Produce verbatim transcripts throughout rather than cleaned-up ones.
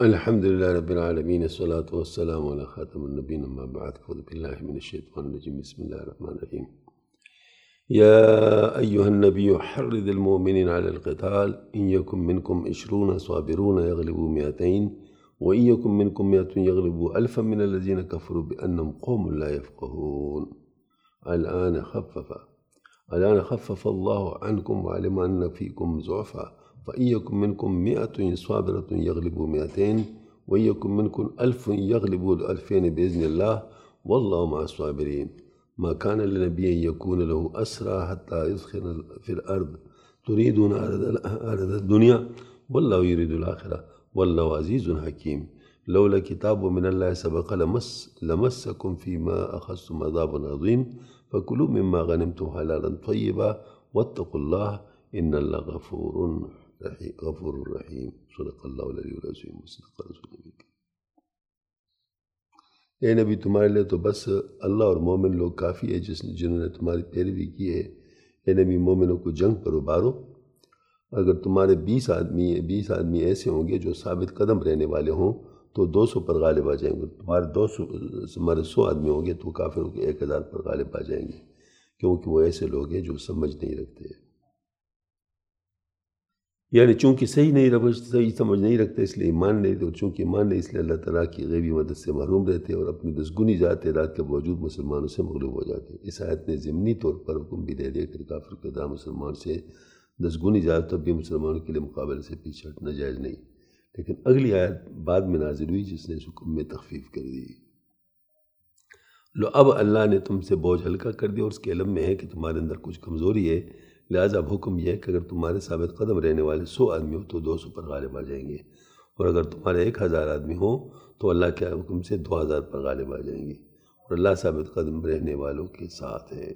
الحمد لله رب العالمين، الصلاة والسلام على خاتم النبيين، أما بعد، فأعوذ بالله من الشيطان الرجيم، بسم الله الرحمن الرحيم. يا أيها النبي حرض المؤمنين على القتال، إن يكن منكم عشرون صابرون يغلبوا مئتين، وإن يكن منكم مئة يغلبوا ألفا من الذين كفروا بأنهم قوم لا يفقهون. الآن خفف الآن خفف الله عنكم وعلم أن فيكم ضعفا، فإن يكن منكم مئة صابرة يغلبوا مئتين، وإن يكن منكم ألف يغلبوا ألفين بإذن الله، والله مع الصابرين. ما كان لنبي أن يكون له أسرى حتى يثخن في الأرض تريدون عرض الدنيا والله يريد الآخرة والله عزيز حكيم. لولا كتاب من الله سبق لمس لمسكم فيما أخذتم عذاب عظيم، فكلوا مما غنمتم حلالا طيبا واتقوا الله إن الله غفور رحيم غفور رحيم. صدق اللہ العلی العظیم وصدق رسول اللہ. اے نبی، تمہارے لیے تو بس اللہ اور مومن لوگ کافی ہے جس جنہوں نے تمہاری پیروی کی ہے. اے نبی، مومنوں کو جنگ پر ابھارو. اگر تمہارے بیس آدمی بیس آدمی ایسے ہوں گے جو ثابت قدم رہنے والے ہوں تو دو سو پر غالب آ جائیں گے. تمہارے دو سو تمہارے سو آدمی ہوں گے تو کافروں کے ایک ہزار پر غالب آ جائیں گے، کیونکہ وہ ایسے لوگ ہیں جو سمجھ نہیں رکھتے. یعنی چونکہ صحیح نہیں رکھ صحیح سمجھ نہیں رکھتے اس لیے ایمان نہیں، اور چونکہ ایمان نہیں اس لیے اللہ تعالیٰ کی غیبی مدد سے محروم رہتے اور اپنی دس گنی ذات تعداد کے باوجود مسلمانوں سے مغلوب ہو جاتے. اس آیت نے ضمنی طور پر حکم بھی دے دیا کہ کافر کے دار مسلمان سے دس گنی ذات تب بھی مسلمانوں کے لیے مقابلے سے پیچھے ہٹنا جائز نہیں. لیکن اگلی آیت بعد میں نازل ہوئی جس نے اس حکم میں تخفیف کر دی. لو اب اللہ نے تم سے بوجھ ہلکا کر دیا اور اس کے علم میں ہے کہ تمہارے اندر کچھ کمزوری ہے، لہٰذا اب حکم یہ ہے کہ اگر تمہارے ثابت قدم رہنے والے سو آدمی ہو تو دو سو پر غالب آ جائیں گے، اور اگر تمہارے ایک ہزار آدمی ہوں تو اللہ کے حکم سے دو ہزار پر غالب آ جائیں گے، اور اللہ ثابت قدم رہنے والوں کے ساتھ ہے.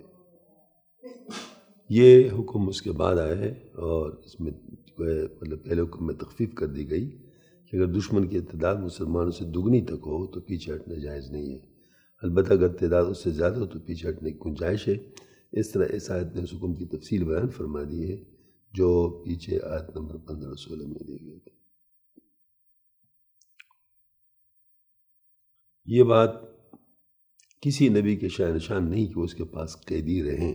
یہ حکم اس کے بعد آیا ہے، اور اس میں مطلب پہلے حکم میں تخفیف کر دی گئی کہ اگر دشمن کی تعداد مسلمانوں سے دگنی تک ہو تو پیچھے ہٹنا جائز نہیں ہے. البتہ اگر تعداد اس سے زیادہ ہو تو پیچھے ہٹنے کی گنجائش ہے. اس طرح اس آیت نے اس حکم کی تفصیل بیان فرما دی ہے جو پیچھے آیت نمبر پندرہ سولہ میں دی گئی تھی. یہ بات کسی نبی کے شان نشان نہیں کہ اس کے پاس قیدی رہیں.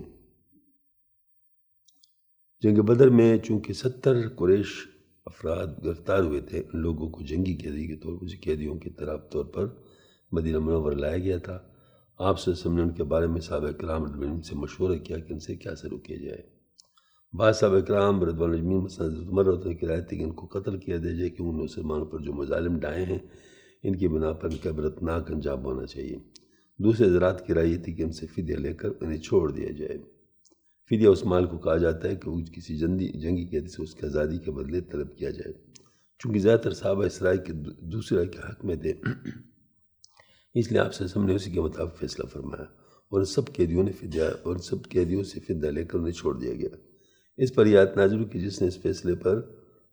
جنگ بدر میں چونکہ ستر قریش افراد گرفتار ہوئے تھے، ان لوگوں کو جنگی قیدی کے طور پر قیدیوں کی طرف طور پر مدینہ منورہ لایا گیا تھا. آپ صلی اللہ علیہ وسلم نے ان کے بارے میں صحابہ کرام رضوان اجمعین سے مشورہ کیا کہ ان سے کیا سلوک کیا جائے. بعض صحابہ کرام رضوان اجمعین مثلا حضرت عمر رضی اللہ عنہ کی رائے تھی کہ ان کو قتل کیا دیا جائے، کہ ان مسلمانوں پر جو مظالم ڈھائے ہیں ان کی بنا پر ان کا عبرتناک انجام ہونا چاہیے. دوسرے حضرات کی رائے یہ تھی کہ ان سے فدیہ لے کر انہیں چھوڑ دیا جائے. فدیہ اس مال کو کہا جاتا ہے کہ کسی جنگی جنگی قیدی سے اس کی آزادی کے بدلے طلب کیا جائے. چونکہ زیادہ تر صحابہ اس رائے کے دوسری رائے کے حق میں تھے، اس لیے آپ سے ہم نے اسی کے مطابق فیصلہ فرمایا، اور سب قیدیوں نے فدیہ اور سب قیدیوں سے فدیہ لے کر انہیں چھوڑ دیا گیا. اس پر یہ آیت نازل ہوئی کہ جس نے اس فیصلے پر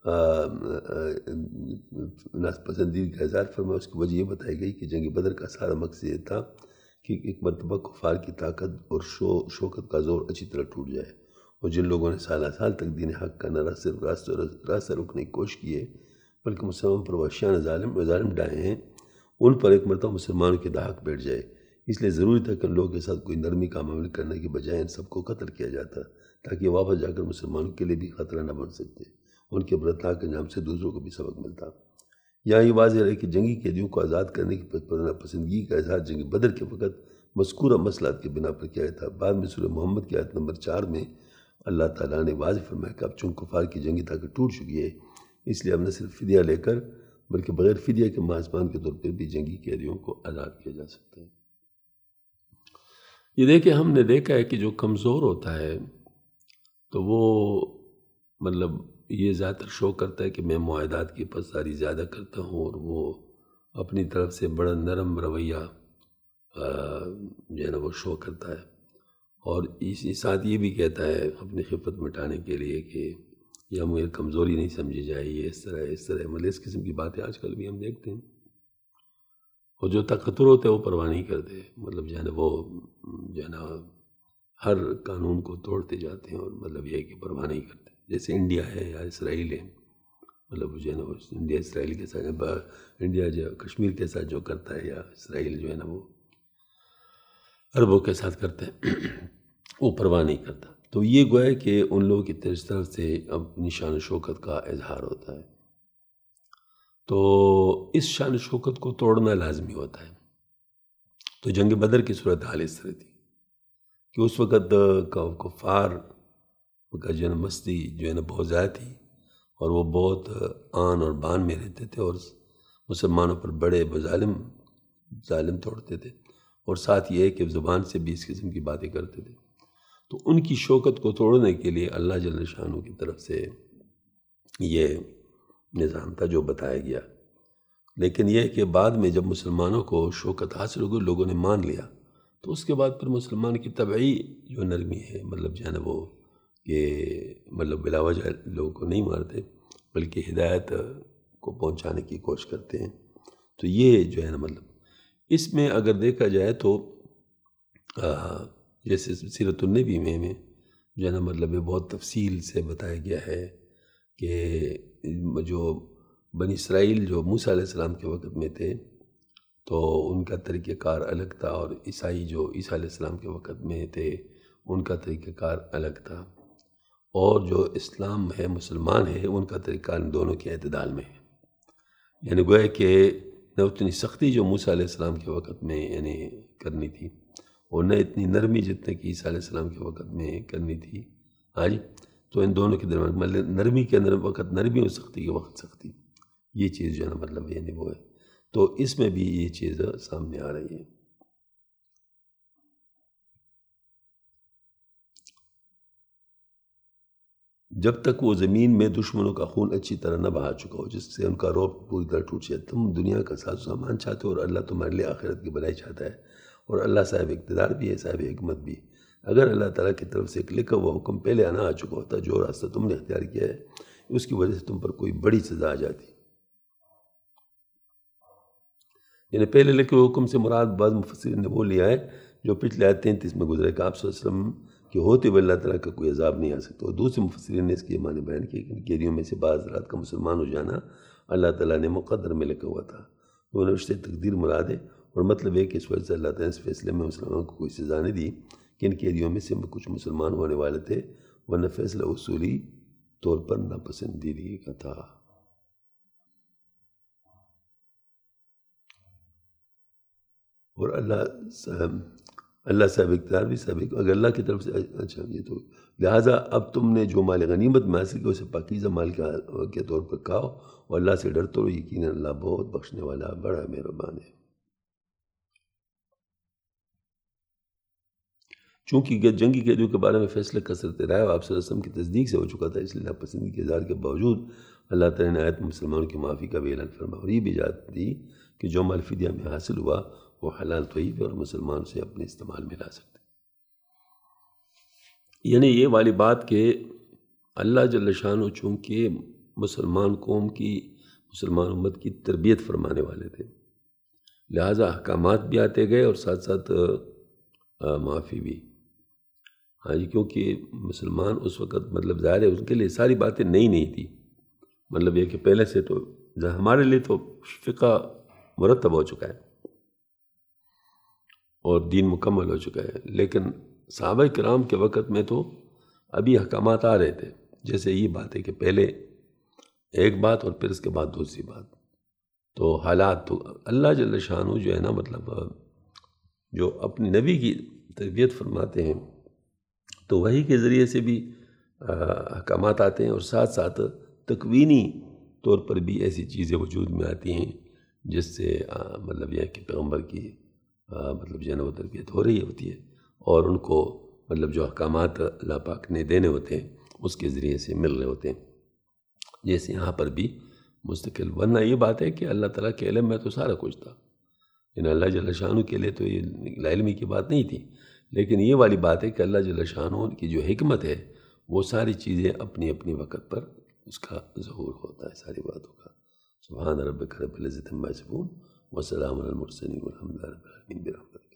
ناپسندیدگی کا اظہار فرمایا، اس کی وجہ یہ بتائی گئی کہ جنگ بدر کا سارا مقصد یہ تھا کہ ایک مرتبہ کفار کی طاقت اور شو شوکت کا زور اچھی طرح ٹوٹ جائے، اور جن لوگوں نے سالہ سال تک دین حق کا نہ صرف راستہ روکنے کی کوشش کی ہے بلکہ مسلمان پر وحشیانہ ظالم ظالم ڈائے ہیں، ان پر ایک مرتبہ مسلمانوں کی دھاک بیٹھ جائے. اس لیے ضروری تھا کہ ان لوگوں کے ساتھ کوئی نرمی کا معاملہ کرنے کے بجائے ان سب کو قتل کیا جاتا، تاکہ واپس جا کر مسلمانوں کے لیے بھی خطرہ نہ بن سکتے، ان کے عبرتناک انجام سے دوسروں کو بھی سبق ملتا. یہاں یہ واضح ہے کہ جنگی قیدیوں کو آزاد کرنے کی پسندگی کا اظہار جنگ بدر کے وقت مذکورہ مسئلات کے بنا پر کیا تھا. بعد میں سورہ محمد کی آیت نمبر چار میں اللہ تعالیٰ نے واضح فرمایا کہ اب چونکہ کفار کی جنگی طاقت ٹوٹ چکی ہے، اس لیے اب نہ صرف فدیہ لے کر بلکہ بغیر فدیہ کے مازبان کے طور پر بھی جنگی قیدیوں کو آزاد کیا جا سکتا ہے. یہ دیکھیں، ہم نے دیکھا ہے کہ جو کمزور ہوتا ہے تو وہ مطلب یہ زیادہ تر شو کرتا ہے کہ میں معاہدات کی پاسداری زیادہ کرتا ہوں، اور وہ اپنی طرف سے بڑا نرم رویہ جو ہے نا وہ شو کرتا ہے، اور اسی ساتھ یہ بھی کہتا ہے اپنی خفت مٹانے کے لیے کہ یا مجھے کمزوری نہیں سمجھی جائے، یہ اس طرح اس طرح مطلب اس قسم کی باتیں آج کل بھی ہم دیکھتے ہیں. اور جو تکتر ہوتے ہیں وہ پرواہ نہیں کرتے، مطلب جو ہے نا وہ جو ہے نا ہر قانون کو توڑتے جاتے ہیں، اور مطلب یہ ہے کہ پرواہ نہیں کرتے، جیسے انڈیا ہے یا اسرائیل ہے. مطلب جو ہے نا وہ انڈیا اسرائیل کے ساتھ، انڈیا جو کشمیر کے ساتھ جو کرتا ہے، یا اسرائیل جو ہے نا وہ عربوں کے ساتھ کرتا ہے، وہ پرواہ نہیں کرتا۔ تو یہ گویا کہ ان لوگوں کی طرف سے اپنی شان و شوکت کا اظہار ہوتا ہے، تو اس شان و شوکت کو توڑنا لازمی ہوتا ہے۔ تو جنگ بدر کی صورتحال اس طرح تھی کہ اس وقت کفار کا جو ہے نا مستی جو ہے نا بہت زیادہ تھی، اور وہ بہت آن اور بان میں رہتے تھے، اور مسلمانوں پر بڑے ظالم ظالم توڑتے تھے، اور ساتھ یہ ہے کہ زبان سے بھی اس قسم کی باتیں کرتے تھے۔ تو ان کی شوکت کو توڑنے کے لیے اللہ جل شانہ کی طرف سے یہ نظام تھا جو بتایا گیا۔ لیکن یہ کہ بعد میں جب مسلمانوں کو شوکت حاصل ہو گئی، لوگوں نے مان لیا، تو اس کے بعد پھر مسلمان کی طبعی جو نرمی ہے، مطلب جو ہے نا وہ کہ مطلب بلا وجہ لوگوں کو نہیں مارتے، بلکہ ہدایت کو پہنچانے کی کوشش کرتے ہیں۔ تو یہ جو ہے نا مطلب اس میں اگر دیکھا جائے تو جیسے سیرت النبی میں میں جو ہے نا مطلب یہ بہت تفصیل سے بتایا گیا ہے کہ جو بنی اسرائیل جو موسیٰ علیہ السلام کے وقت میں تھے تو ان کا طریقہ کار الگ تھا، اور عیسائی جو عیسیٰ علیہ السلام کے وقت میں تھے ان کا طریقہ کار الگ تھا، اور جو اسلام ہے مسلمان ہے ان کا طریقہ کار دونوں کے اعتدال میں ہے۔ یعنی گویا کہ نہ اتنی سختی جو موسیٰ علیہ السلام کے وقت میں یعنی کرنی تھی، اور نہ اتنی نرمی جتنے کہ عیسیٰ علیہ السلام کے وقت میں کرنی تھی۔ ہاں جی، تو ان دونوں کے درمیان مطلب نرمی کے اندر وقت نرمی اور سختی کے وقت سختی، یہ چیز جو ہے نا مطلب یعنی وہ ہے۔ تو اس میں بھی یہ چیز سامنے آ رہی ہے۔ جب تک وہ زمین میں دشمنوں کا خون اچھی طرح نہ بہا چکا ہو، جس سے ان کا روب پوری طرح ٹوٹ جائے، تم دنیا کا ساز و سامان چاہتے ہو اور اللہ تمہارے لیے آخرت کی بھلائی چاہتا ہے، اور اللہ صاحب اقتدار بھی ہے، صاحب حکمت بھی۔ اگر اللہ تعالیٰ کی طرف سے ایک لکھا ہوا حکم پہلے آنا آ چکا ہوتا، جو راستہ تم نے اختیار کیا ہے اس کی وجہ سے تم پر کوئی بڑی سزا آ جاتی۔ یعنی پہلے لکھے ہوئے حکم سے مراد بعض مفسرین نے وہ لیا ہے جو پچھلے آیت تینتیس میں گزرے کہ آپ صلی اللہ علیہ وسلم کہ ہوتے ہوئے اللہ تعالیٰ کا کوئی عذاب نہیں آ سکتا، اور دوسرے مفسرین نے اس کی یہ معنی بیان کیا کہ ان قیدیوں میں سے بعض رات کا مسلمان ہو جانا اللہ تعالیٰ نے مقدر میں لکھا ہوا تھا، وہ نوشتے تقدیر مراد ہے، اور مطلب ہے کہ اس وجہ سے اللہ تعالیٰ نے اس فیصلے میں مسلمانوں کو کوئی سزا نہیں دی کہ ان قیدیوں میں سے کچھ مسلمان ہونے والے تھے، ورنہ فیصلہ اصولی طور پر ناپسندیدگی کا تھا۔ اور اللہ صاحب اللہ صاحب اقتدار بھی صاحب، اگر اللہ کی طرف سے اچھا یہ تو لہٰذا اب تم نے جو مال غنیمت میں حاصل کیا اسے پاکیزہ مال کے طور پر کھاؤ، اور اللہ سے ڈرتے رہو، یقیناً اللہ بہت بخشنے والا بڑا مہربان ہے۔ چونکہ جنگی قیدیوں کے بارے میں فیصلہ کثرت رائے آپ صلی اللہ علیہ وسلم کی تصدیق سے ہو چکا تھا، اس لیے ناپسندی کے اظہار کے باوجود اللہ تعالیٰ نے آیت میں مسلمانوں کی معافی کا بھی اعلان فرمایا، اور یہ بھی اجازت دی کہ جو مال فدیہ میں حاصل ہوا وہ حلال طیب ہے اور مسلمان سے اپنے استعمال میں لا سکتے۔ یعنی یہ والی بات کہ اللہ جل شانہ چونکہ مسلمان قوم کی مسلمان امت کی تربیت فرمانے والے تھے، لہٰذا احکامات بھی آتے گئے اور ساتھ ساتھ معافی بھی۔ ہاں جی، کیونکہ مسلمان اس وقت مطلب ظاہر ہے ان کے لیے ساری باتیں نئی نہیں تھی، مطلب یہ کہ پہلے سے تو ہمارے لیے تو فقہ مرتب ہو چکا ہے اور دین مکمل ہو چکا ہے، لیکن صحابہ کرام کے وقت میں تو ابھی احکامات آ رہے تھے، جیسے یہ بات ہے کہ پہلے ایک بات اور پھر اس کے بعد دوسری بات، تو حالات تو اللہ جل شانہ جو ہے نا مطلب جو اپنی نبی کی تربیت فرماتے ہیں تو وحی کے ذریعے سے بھی احکامات آتے ہیں، اور ساتھ ساتھ تکوینی طور پر بھی ایسی چیزیں وجود میں آتی ہیں جس سے مطلب یہ ہے کہ پیغمبر کی مطلب جو ہے نا وہ تربیت ہو رہی ہوتی ہے، اور ان کو مطلب جو احکامات اللہ پاک نے دینے ہوتے ہیں اس کے ذریعے سے مل رہے ہوتے ہیں، جیسے یہاں پر بھی مستقل۔ ورنہ یہ بات ہے کہ اللہ تعالیٰ کے علم میں تو سارا کچھ تھا، یعنی اللہ جل شانہ کے لیے تو یہ علمی کی بات نہیں تھی، لیکن یہ والی بات ہے کہ اللہ جل شانہ کی جو حکمت ہے وہ ساری چیزیں اپنی اپنی وقت پر اس کا ظہور ہوتا ہے ساری باتوں کا۔ سبحان ربک رب العزت عما یصفون وسلام علی المرسلین والحمد للہ رب العالمین برحمتہ۔